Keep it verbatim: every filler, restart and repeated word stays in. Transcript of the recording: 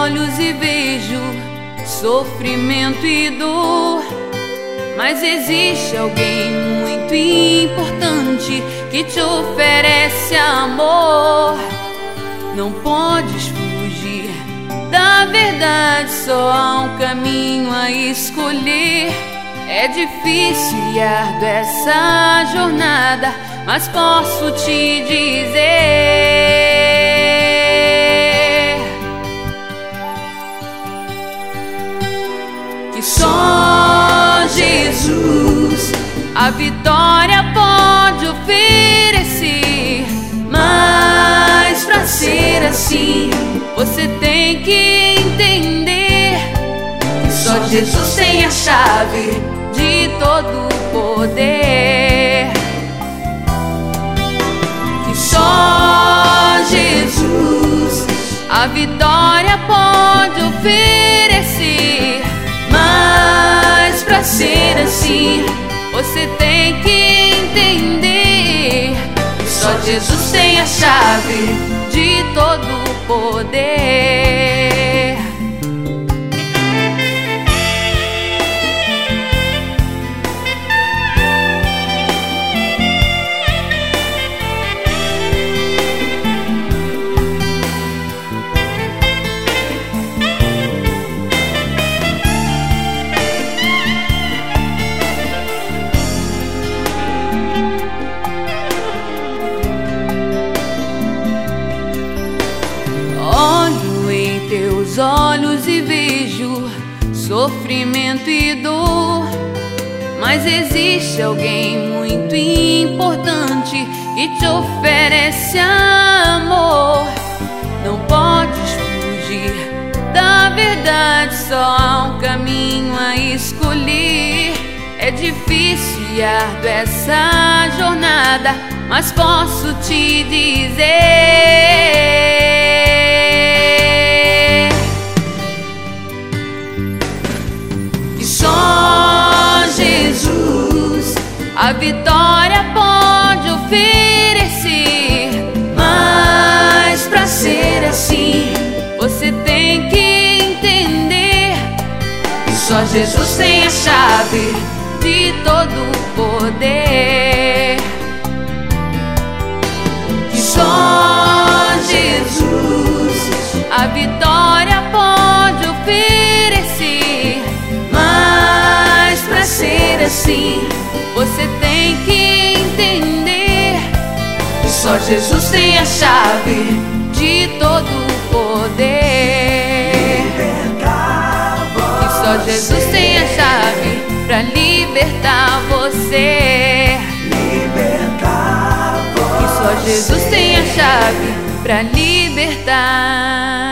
olhos e vejo sofrimento e dor, mas existe alguém muito importante que te oferece amor. Não podes fugir da verdade, só há um caminho a escolher. É difícil e árdua essa jornada, mas posso te dizer que só Jesus a vitória pode oferecer. Mas pra ser assim, você tem que entender que só Jesus tem a chave de todo o poder. Que só Jesus a vitória pode oferecer. Mas pra ser assim, você tem que entender que só Jesus tem a chave de todo o poder. Teus olhos e vejo sofrimento e dor, mas existe alguém muito importante que te oferece amor. Não podes fugir da verdade, só há um caminho a escolher. É difícil e árdua essa jornada, mas posso te dizer a vitória pode oferecer. Mas pra ser assim, você tem que entender que só Jesus tem a chave de todo o poder. Que só Jesus a vitória pode oferecer. Mas pra ser assim, você tem que entender que só Jesus tem a chave de todo o poder. Que só Jesus tem a chave pra libertar você. Que só Jesus tem a chave pra libertar.